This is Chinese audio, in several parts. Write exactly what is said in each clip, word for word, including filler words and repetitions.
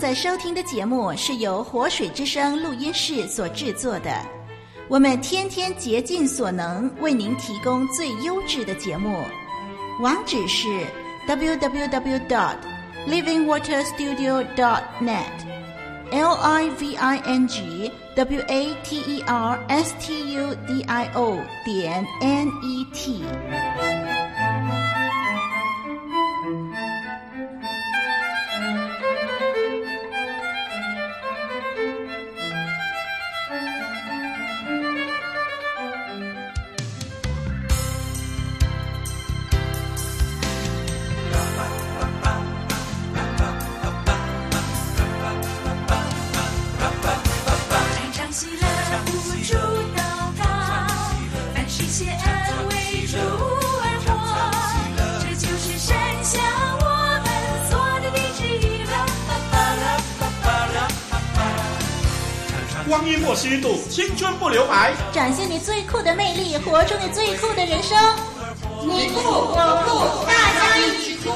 在收听的节目是由活水之声录音室所制作的，我们天天竭尽所能为您提供最优质的节目。网址是 double-u double-u double-u dot living water studio dot net L I V I N G W A T E R S T U D I O 点 N E T。 光阴莫虚度，青春不留白， 展现你最酷的魅力，活出你最酷的人生。你酷我酷，大家一起酷。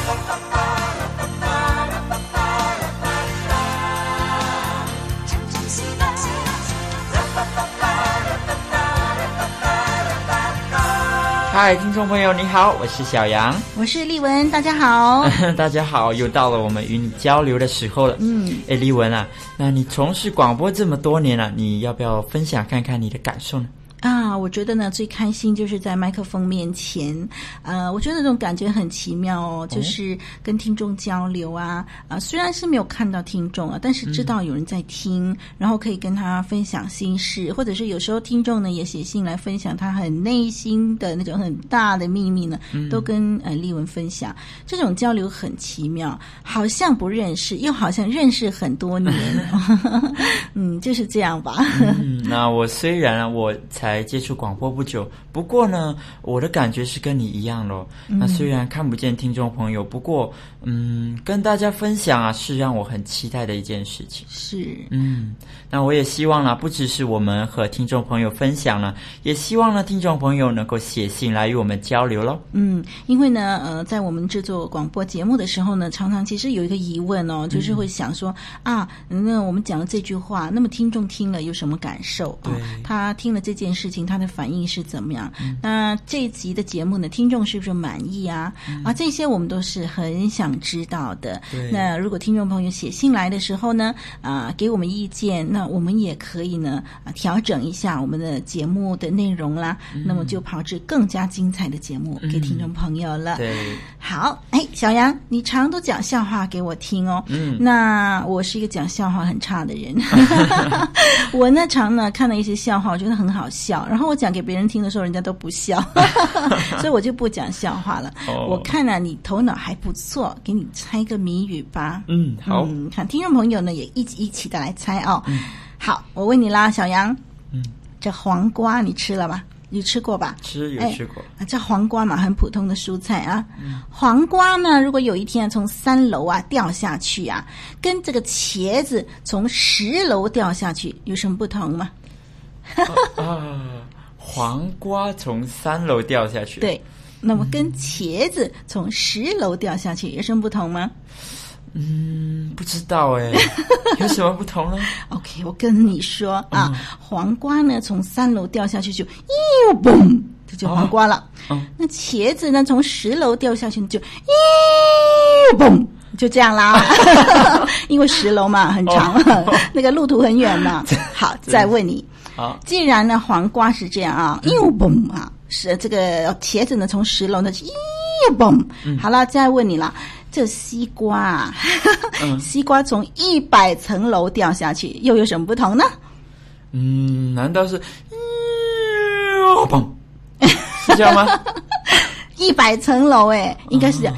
嗨，听众朋友你好，我是小杨， 我是丽文，大家好。 大家好，又到了我们与你交流的时候了。嗯，哎，丽文啊，那你从事广播这么多年了，你要不要分享看看你的感受呢？ 啊，我觉得呢，最开心就是在麦克风面前，呃，我觉得那种感觉很奇妙哦，就是跟听众交流啊，啊、呃，虽然是没有看到听众啊，但是知道有人在听，嗯、然后可以跟他分享心事，或者是有时候听众呢也写信来分享他很内心的那种很大的秘密呢，嗯、都跟呃丽文分享，这种交流很奇妙，好像不认识，又好像认识很多年，嗯，就是这样吧。 嗯，那我虽然啊，我才才接触广播不久，不过呢，我的感觉是跟你一样咯。嗯、那虽然看不见听众朋友，不过嗯，跟大家分享啊，是让我很期待的一件事情。 是， 嗯，那我也希望呢，不只是我们和听众朋友分享呢，也希望呢，听众朋友能够写信来与我们交流咯。 嗯，因为呢，呃，在我们制作广播节目的时候呢，常常其实有一个疑问哦，就是会想说、嗯、啊，那我们讲了这句话，那么听众听了有什么感受？ 对、哦， 他听了这件事情，他的反应是怎么样？嗯、那这一集的节目呢，听众是不是满意啊？嗯、啊，这些我们都是很想知道的。那如果听众朋友写信来的时候呢，啊，给我们意见，那我们也可以呢，啊，调整一下我们的节目的内容啦。嗯、那么就炮制更加精彩的节目给听众朋友了。 嗯、对， 好，哎，小杨，你常都讲笑话给我听哦。嗯，那我是一个讲笑话很差的人。我呢常呢看到一些笑话，我觉得很好笑，然后我讲给别人听的时候，人家都不笑，所以我就不讲笑话了。哦、我看了、啊、你头脑还不错，给你猜个谜语吧。 嗯，好。 嗯，看听众朋友呢也一起一起的来猜哦。嗯、好，我问你啦，小杨。嗯，这黄瓜你吃了吧？你吃过吧？ 吃，有吃过。 啊，这黄瓜嘛，很普通的蔬菜啊。嗯、黄瓜呢，如果有一天从三楼啊掉下去啊，跟这个茄子从十楼掉下去有什么不同吗？ 啊啊，黄瓜从三楼掉下去。 对，那么跟茄子从十楼掉下去有什么不同吗？ 嗯，不知道哎，有什么不同呢 ？OK， 我跟你说啊，嗯、黄瓜呢从三楼掉下去就咦嘣，这就黄瓜了。哦哦、那茄子呢从十楼掉下去就咦嘣，就这样啦。因为十楼嘛很长，哦、那个路途很远嘛。好，再问你， 好， 既然呢黄瓜是这样啊，咦嘣啊，是这个茄子呢从十楼呢咦嘣，嗯、好了，再问你了。这西瓜啊，嗯、西瓜从一百层楼掉下去，又有什么不同呢？ 嗯，难道是咦嘣？是这样吗？ 一百层楼哎，应该是这样。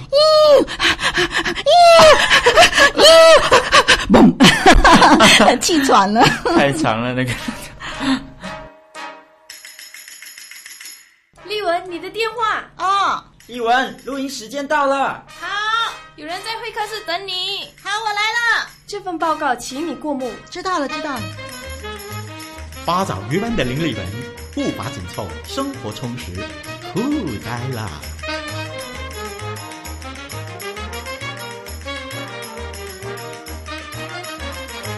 咦咦嘣，气喘了， 太长了那个。 丽文，你的电话啊！丽文，录音时间到了。 好，有人在会客室等你。 好，我来了。 这份报告请你过目。 知道了，知道了。 八早鱼湾的林丽文，步伐紧凑，生活充实，酷呆了。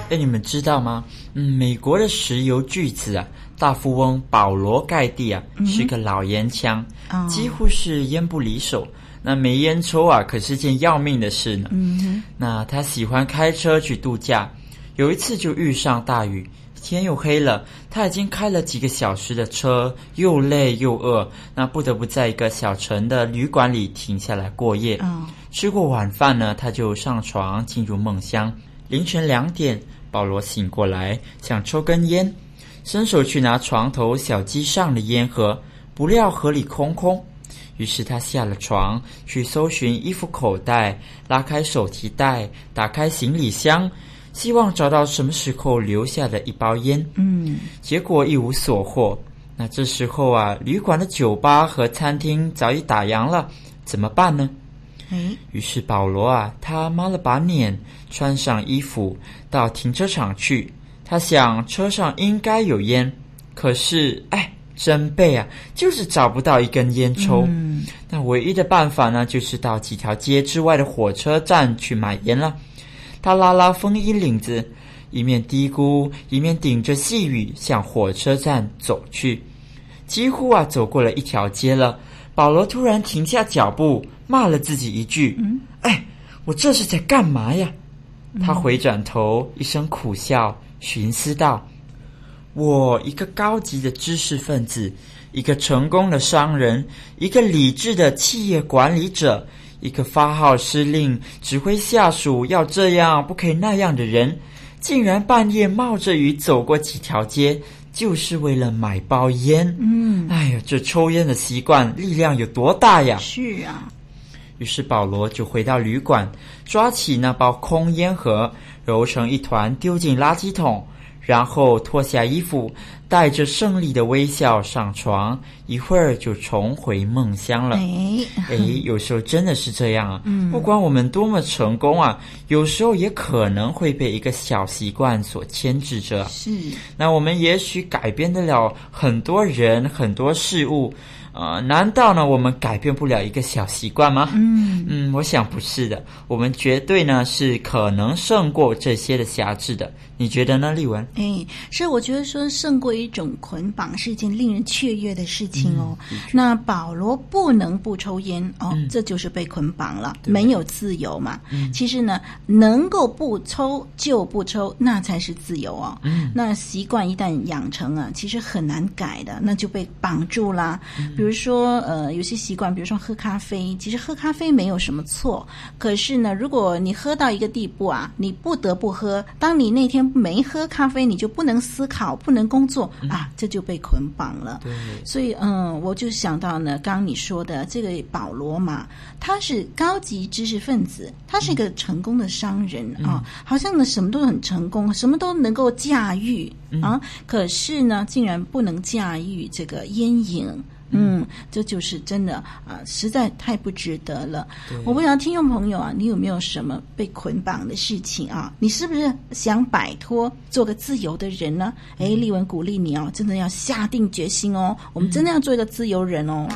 哎，你们知道吗？嗯，美国的石油巨子啊，大富翁保罗盖蒂啊，嗯、是个老烟枪，哦、几乎是烟不离手。那没烟抽啊，可是件要命的事呢。嗯、那他喜欢开车去度假，有一次就遇上大雨，天又黑了，他已经开了几个小时的车，又累又饿，那不得不在一个小城的旅馆里停下来过夜。哦、吃过晚饭呢，他就上床进入梦乡。凌晨两点，保罗醒过来，想抽根烟，伸手去拿床头小机上的烟盒，不料盒里空空。于是他下了床，去搜寻衣服口袋，拉开手提袋，打开行李箱，希望找到什么时候留下的一包烟。嗯，结果一无所获。那这时候啊，旅馆的酒吧和餐厅早已打烊了，怎么办呢？嗯，于是保罗啊，他抹了把脸，穿上衣服，到停车场去。他想车上应该有烟，可是哎，真背啊，就是找不到一根烟抽。嗯，那唯一的办法呢，就是到几条街之外的火车站去买烟了。他拉拉风衣领子，一面嘀咕，一面顶着细雨向火车站走去。几乎啊，走过了一条街了，保罗突然停下脚步，骂了自己一句：“嗯，哎，我这是在干嘛呀？”嗯、他回转头，一声苦笑，寻思道：“我一个高级的知识分子，一个成功的商人，一个理智的企业管理者，一个发号施令、指挥下属要这样不可以那样的人，竟然半夜冒着雨走过几条街，就是为了买包烟。嗯，哎呀，这抽烟的习惯力量有多大呀？” 是啊。 于是保罗就回到旅馆，抓起那包空烟盒，揉成一团丢进垃圾桶，然后脱下衣服，带着胜利的微笑上床，一会儿就重回梦乡了。哎，哎，有时候真的是这样啊！嗯，不管我们多么成功啊，有时候也可能会被一个小习惯所牵制着。 是， 那我们也许改变得了很多人、很多事物。呃，难道呢我们改变不了一个小习惯吗？嗯嗯，我想不是的，我们绝对呢是可能胜过这些的辖制的。你觉得呢，丽文？ 哎，是，我觉得说胜过一种捆绑是一件令人雀跃的事情哦。嗯、那保罗不能不抽烟哦，嗯、这就是被捆绑了，没有自由嘛。嗯、其实呢，能够不抽就不抽，那才是自由哦。嗯、那习惯一旦养成啊，其实很难改的，那就被绑住啦。嗯、比如说呃，有些习惯，比如说喝咖啡，其实喝咖啡没有什么错，可是呢，如果你喝到一个地步啊，你不得不喝，当你那天没喝咖啡，你就不能思考，不能工作、嗯、啊，这就被捆绑了。 对， 所以嗯，我就想到呢，刚刚你说的这个保罗嘛，他是高级知识分子，他是一个成功的商人、嗯、啊，好像呢什么都很成功，什么都能够驾驭、嗯、啊，可是呢，竟然不能驾驭这个烟瘾。嗯，这就是真的啊，实在太不值得了。我不知道听众朋友啊，你有没有什么被捆绑的事情啊？你是不是想摆脱，做个自由的人呢？哎，丽文鼓励你哦，真的要下定决心哦，我们真的要做一个自由人哦。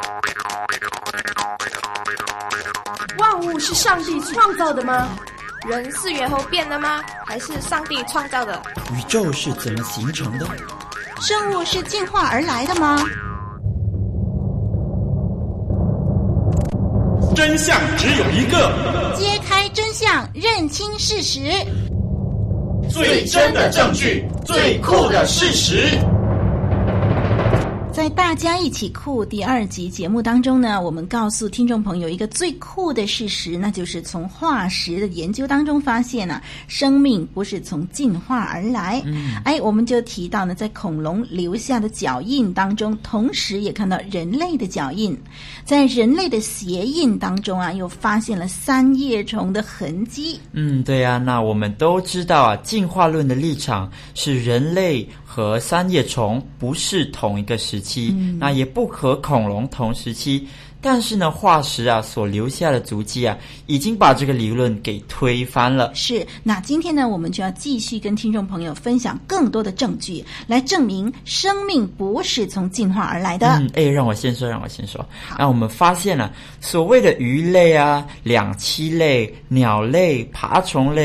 万物是上帝创造的吗？人是猿猴变的吗？还是上帝创造的？ 宇宙是怎么形成的？ 生物是进化而来的吗？ 真相只有一个， 揭开真相，认清事实， 最真的证据，最酷的事实。 在大家一起酷第二集节目当中呢，我们告诉听众朋友一个最酷的事实，那就是从化石的研究当中发现啊，生命不是从进化而来。嗯，哎，我们就提到呢，在恐龙留下的脚印当中，同时也看到人类的脚印，在人类的鞋印当中啊，又发现了三叶虫的痕迹。 嗯，对啊，那我们都知道啊，进化论的立场是人类和三叶虫不是同一个时期。嗯、那也不和恐龙同时期，但是呢，化石啊所留下的足迹啊，已经把这个理论给推翻了。 是，那今天呢，我们就要继续跟听众朋友分享更多的证据，来证明生命不是从进化而来的。 嗯，哎，让我先说，让我先说。那我们发现了、啊，所谓的鱼类啊、两栖类、鸟类、爬虫类、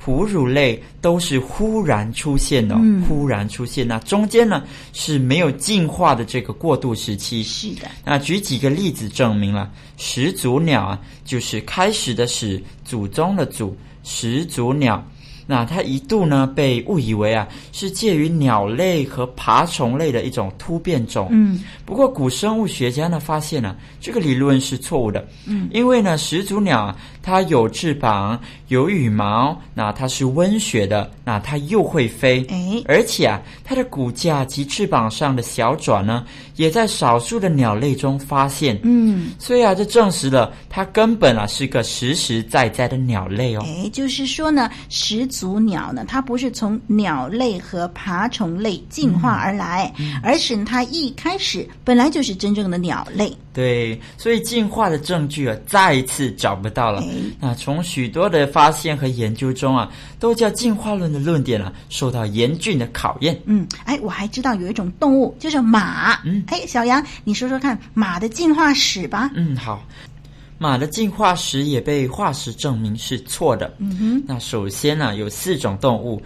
哺乳类都是忽然出现的、哦嗯、忽然出现，那中间呢是没有进化的这个过渡时期。 是的， 那举几个例子证明了，始祖鸟啊，就是开始的始，祖宗的祖，始祖鸟。那它一度呢被误以为啊是介于鸟类和爬虫类的一种突变种。嗯，不过古生物学家呢发现呢、啊、这个理论是错误的。嗯，因为呢始祖鸟啊它有翅膀有羽毛，那它是温血的，那它又会飞， 诶而且啊它的骨架及翅膀上的小爪呢也在少数的鸟类中发现。嗯，所以啊这证实了它根本啊是个实实在在的鸟类哦。 诶就是说呢始祖鸟呢它不是从鸟类和爬虫类进化而来、嗯嗯、而是它一开始本来就是真正的鸟类。 对，所以进化的证据啊再一次找不到了。那从许多的发现和研究中啊都叫进化论的论点啊受到严峻的考验。 嗯，哎，我还知道有一种动物就是马。嗯，哎，小杨你说说看马的进化史吧。 嗯，好。马的进化史也被化石证明是错的。嗯哼，那首先呢、啊、有四种动物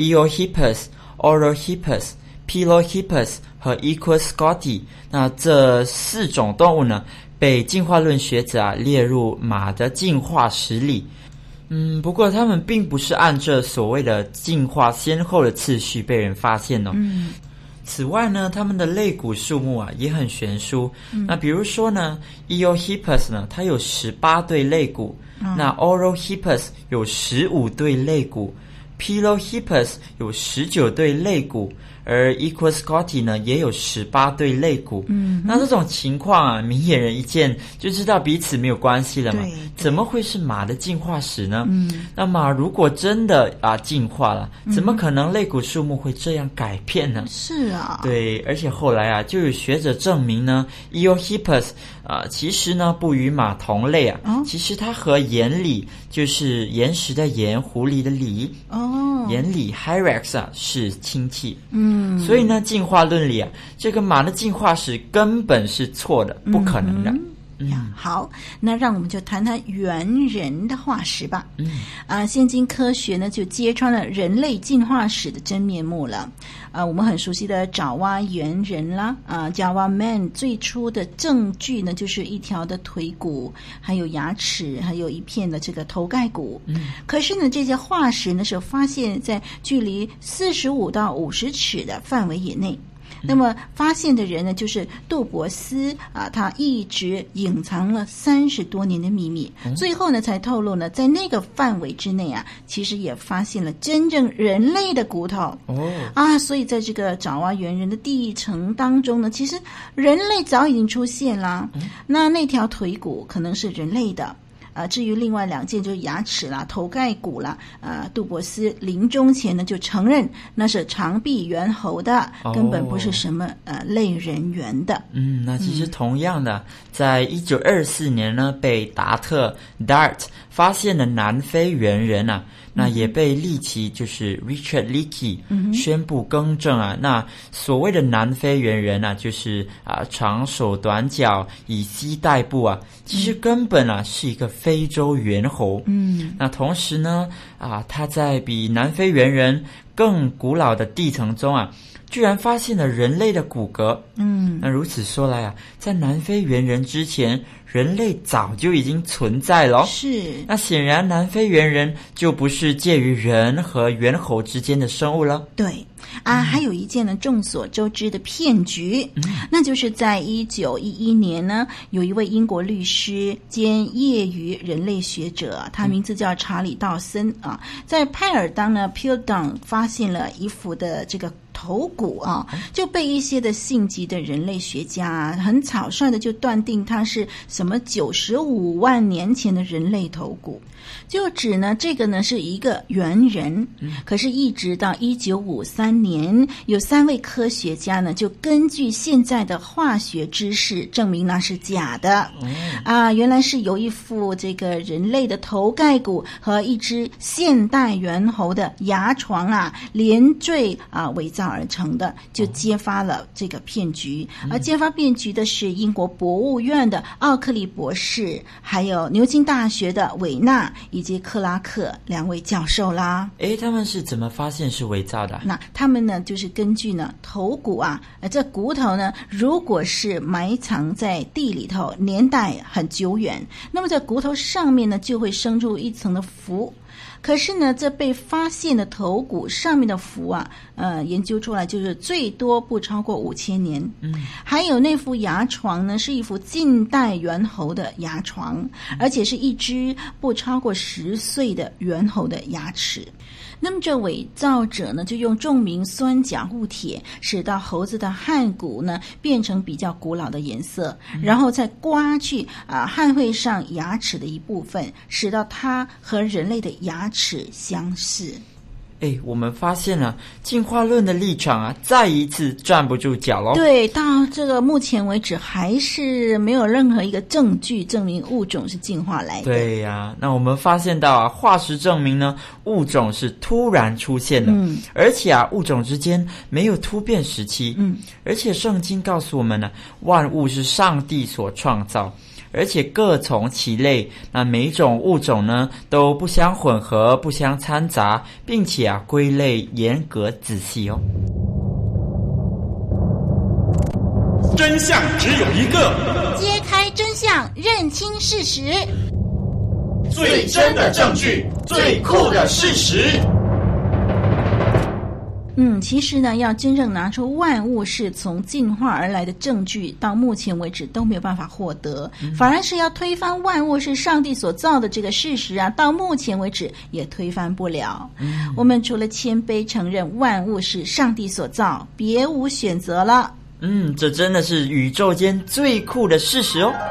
Eohippus、Orohippus、Pilohippus 和 Equus-Scotti。那这四种动物呢被进化论学者啊列入马的进化史里。嗯，不过他们并不是按照所谓的进化先后的次序被人发现哦。嗯，此外呢他们的肋骨数目啊也很悬殊。嗯、那比如说呢 Eohippus 呢它有十八对肋骨、嗯、那 Orohippus 有十五对肋骨， Pilohippus 有十九对肋骨，而 Equus-Scotti 呢也有十八对肋骨。嗯，那这种情况啊明眼人一见就知道彼此没有关系了嘛，怎么会是马的进化史呢？嗯，那马如果真的啊进化了，怎么可能肋骨数目会这样改变呢？ 是啊， 对，而且后来啊就有学者证明呢 Eohippus 啊其实呢不与马同类啊、哦、其实它和岩狸，就是岩石的岩，狐狸的狸哦，岩狸 Hyrax 啊是亲戚。嗯，所以呢进化论里啊这个马的进化史根本是错的，不可能的。嗯嗯，好，那让我们就谈谈猿人的化石吧。嗯，啊，现今科学呢就揭穿了人类进化史的真面目了。啊，我们很熟悉的爪哇猿人啦，啊 ，Java Man 最初的证据呢就是一条的腿骨，还有牙齿，还有一片的这个头盖骨。嗯，可是呢，这些化石呢是发现在距离四十五到五十尺的范围以内。那么发现的人呢就是杜博斯啊，他一直隐藏了三十多年的秘密、嗯、最后呢才透露呢在那个范围之内啊其实也发现了真正人类的骨头。哦啊，所以在这个爪哇猿人的地层当中呢其实人类早已经出现了、嗯、那那条腿骨可能是人类的。呃，至于另外两件就是牙齿啦、头盖骨啦，呃，杜博斯临终前呢就承认那是长臂猿猴的，哦、根本不是什么呃类人猿的。 嗯，那其实同样的，嗯、在一九二四年呢，被达特 Dart 发现的南非猿人啊。那也被利奇就是 Richard Leakey、嗯、宣布更正啊。那所谓的南非猿人啊，就是啊长手短脚，以膝代步啊，其实根本啊是一个非洲猿猴。嗯，那同时呢啊，他在比南非猿人更古老的地层中啊，居然发现了人类的骨骼。嗯，那如此说来啊，在南非猿人之前，人类早就已经存在了。 是， 那显然南非猿人就不是介于人和猿猴之间的生物了。 对啊、嗯，还有一件呢众所周知的骗局、嗯、那就是在一九一一年呢，有一位英国律师兼业余人类学者，他名字叫查理道森啊，在派尔当呢 Piltdown 发现了一副的这个头骨啊，就被一些的性急的人类学家很草率的就断定它是什么九十五万年前的人类头骨，就指呢这个呢是一个猿人。可是一直到一九五三年，有三位科学家呢就根据现在的化学知识证明那是假的。啊，原来是有一副这个人类的头盖骨和一只现代猿猴的牙床啊连缀啊伪造造而成的，就揭发了这个骗局。而揭发骗局的是英国博物院的奥克利博士，还有牛津大学的韦纳以及克拉克两位教授啦。 诶，他们是怎么发现是伪造的？ 那他们呢，就是根据呢头骨啊，呃，这骨头呢，如果是埋藏在地里头，年代很久远，那么在骨头上面呢，就会生出一层的氟。可是呢，这被发现的头骨上面的氟啊，呃，研究出来就是最多不超过五千年。嗯，还有那副牙床呢，是一副近代猿猴的牙床，而且是一只不超过十岁的猿猴的牙齿。那么这伪造者呢，就用重明酸钾固铁，使到猴子的汗骨呢变成比较古老的颜色，然后再刮去啊汗会上牙齿的一部分，使到它和人类的牙齿相似。 哎，我们发现了进化论的立场啊，再一次站不住脚喽。 对，到这个目前为止，还是没有任何一个证据证明物种是进化来的。 对呀、啊，那我们发现到啊，化石证明呢，物种是突然出现的，嗯，而且啊，物种之间没有突变时期，嗯，而且圣经告诉我们呢，万物是上帝所创造。而且各从其类，那每一种物种呢都不相混合，不相掺杂，并且啊归类严格仔细哦。 真相只有一个， 揭开真相，认清事实， 最真的证据，最酷的事实。 嗯，其实呢，要真正拿出万物是从进化而来的证据，到目前为止都没有办法获得，嗯、反而是要推翻万物是上帝所造的这个事实啊，到目前为止也推翻不了。嗯、我们除了谦卑承认万物是上帝所造，别无选择了。 嗯，这真的是宇宙间最酷的事实哦。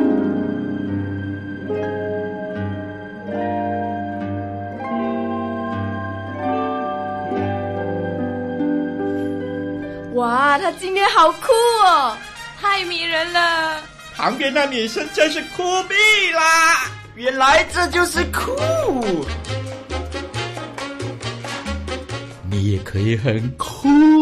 哇，他今天好酷哦，太迷人了。 旁边那女生真是酷毙啦！ 原来这就是酷。 你也可以很酷。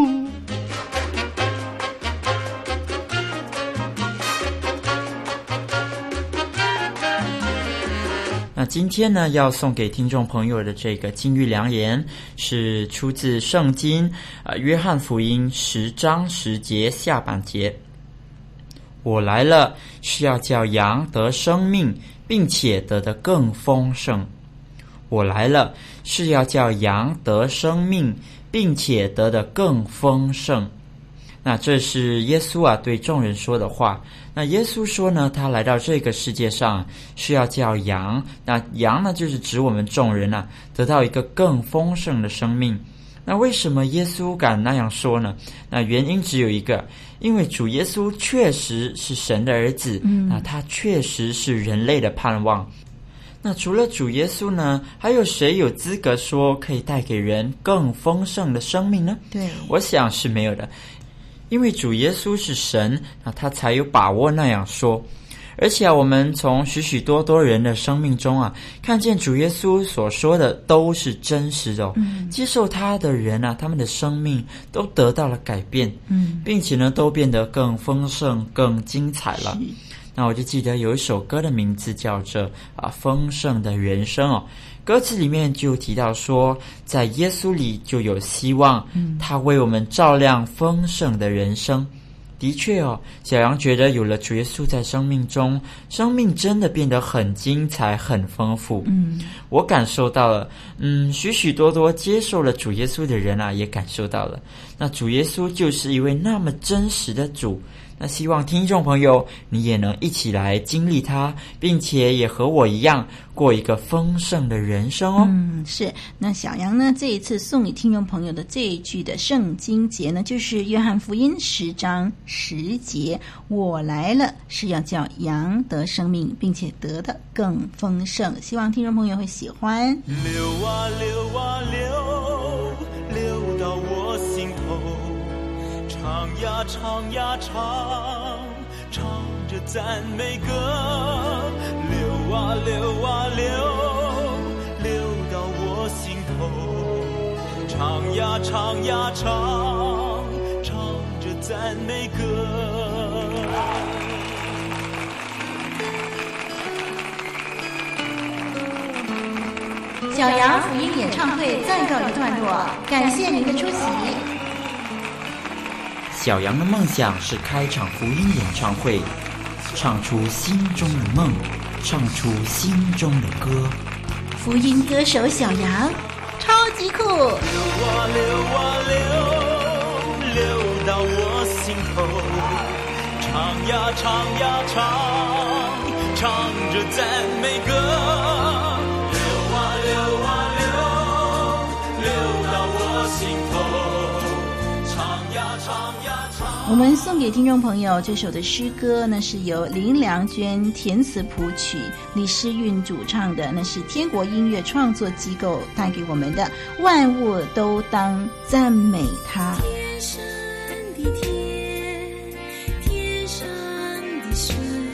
那今天呢，要送给听众朋友的这个金玉良言，是出自圣经呃约翰福音十章十节下半节。我来了，是要叫羊得生命，并且得得更丰盛。我来了，是要叫羊得生命，并且得得更丰盛。那这是耶稣啊对众人说的话。那耶稣说呢，他来到这个世界上是要叫羊，那羊呢就是指我们众人啊得到一个更丰盛的生命。那为什么耶稣敢那样说呢？那原因只有一个，因为主耶稣确实是神的儿子，嗯，那他确实是人类的盼望。那除了主耶稣呢，还有谁有资格说可以带给人更丰盛的生命呢？ 对， 我想是没有的。因为主耶稣是神，那他才有把握那样说。而且啊，我们从许许多多人的生命中啊，看见主耶稣所说的都是真实的哦。嗯、接受他的人啊，他们的生命都得到了改变，嗯，并且呢，都变得更丰盛、更精彩了。那我就记得有一首歌的名字叫做啊丰盛的人生哦。歌词里面就提到说，在耶稣里就有希望，嗯、他为我们照亮丰盛的人生。的确哦，小杨觉得有了主耶稣在生命中，生命真的变得很精彩、很丰富。嗯，我感受到了，嗯，许许多多接受了主耶稣的人啊，也感受到了。那主耶稣就是一位那么真实的主。那希望听众朋友你也能一起来经历它，并且也和我一样过一个丰盛的人生哦。 嗯，是。那小杨呢，这一次送给听众朋友的这一句的圣经节呢，就是约翰福音十章十节，我来了是要叫羊得生命，并且得的更丰盛。希望听众朋友会喜欢。 流啊流啊流，流到我心头，唱呀唱呀唱，唱着赞美歌，流啊流啊流，流到我心头，唱呀唱呀唱， 赞美歌。 小羊福音演唱会暂告一段落，感谢您的出席。 小羊的梦想是开场福音演唱会，唱出心中的梦，唱出心中的歌。 福音歌手小羊，超级酷！流啊流啊流，流到我心头，唱呀唱呀唱，唱着赞美歌。流啊流啊流，流到我心头，唱呀唱呀唱。 我们送给听众朋友这首的诗歌呢，是由林良娟填词谱曲，李诗韵主唱的，那是天国音乐创作机构带给我们的《万物都当赞美他》。 天上的天，天上的水，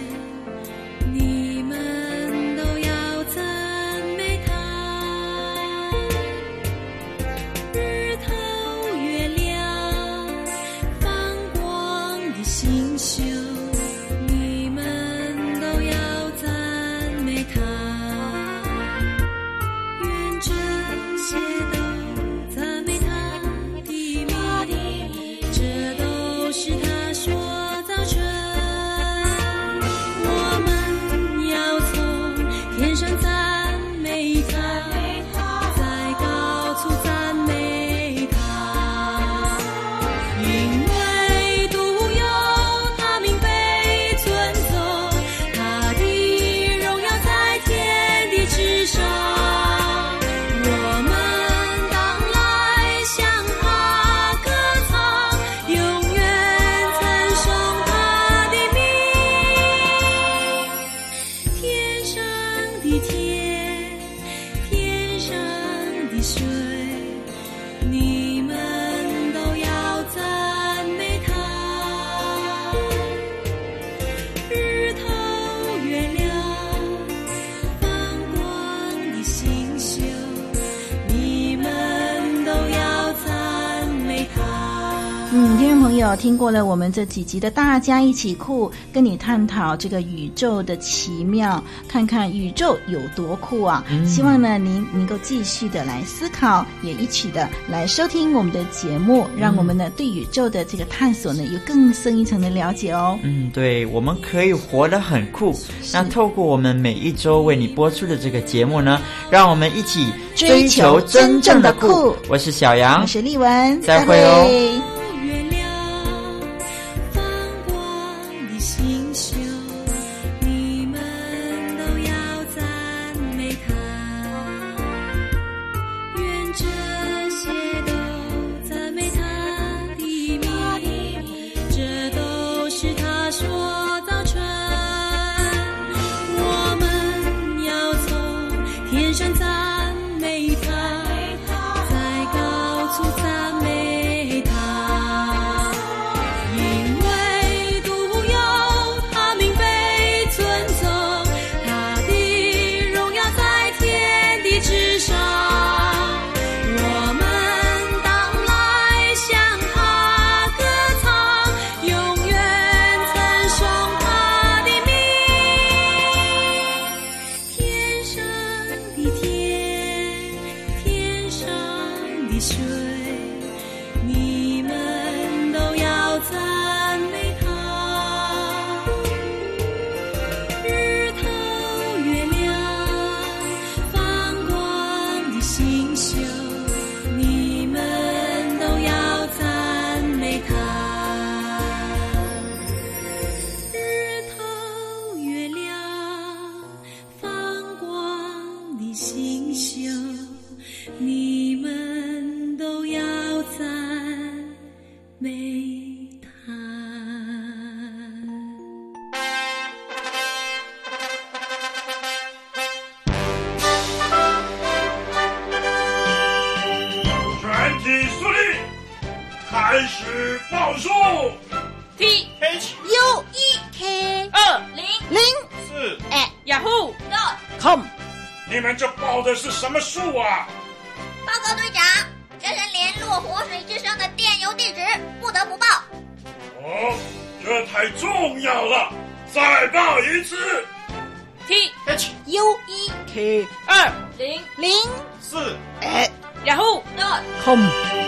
你们都要赞美他。日头月亮放光的星宿，你们都要赞美他。愿这些都赞美他的名，这都是他所造成。我们要从天上赞美他，在高处赞美他，因为独有他名被尊重，他的荣耀在天地之上。我们当来向他歌唱，永远称颂他的名。天上的天，天上的水，你们都要赞美他。日头月亮放光的星宿，你们都要赞美他。 嗯，听众朋友，听过了我们这几集的大家一起酷，跟你探讨这个宇宙的奇妙，看看宇宙有多酷啊！ 嗯希望呢您能够继续的来思考，也一起的来收听我们的节目，让我们呢对宇宙的这个探索呢有更深一层的了解哦。 嗯，对，我们可以活得很酷。那透过我们每一周为你播出的这个节目呢，让我们一起追求真正的酷。我是小杨， 我是丽文， 再会哦。 月亮放光的星宿，你们都要赞美他。愿这些都赞美他的名，这都是他所造成。我们要从天上赞美他，在高处赞美他，因为独有他名被尊重，他的荣耀在天地之上。我们当来向他歌唱，永远称颂他的名。天上的天，天上的水，你们都要赞美他。日头月亮放光的星宿，你们都要赞美他。日头月亮放光的星宿，你们都要赞美他。 全体肃立，开始报数。 T H U E K 二零零四， 哎雅虎 com 你们这报的是什么数啊？ 报告队长，这是联络活水之声的电邮地址，不得不报。 这太重要了，再报一次。 T H U E K 二零零四雅虎 dot com。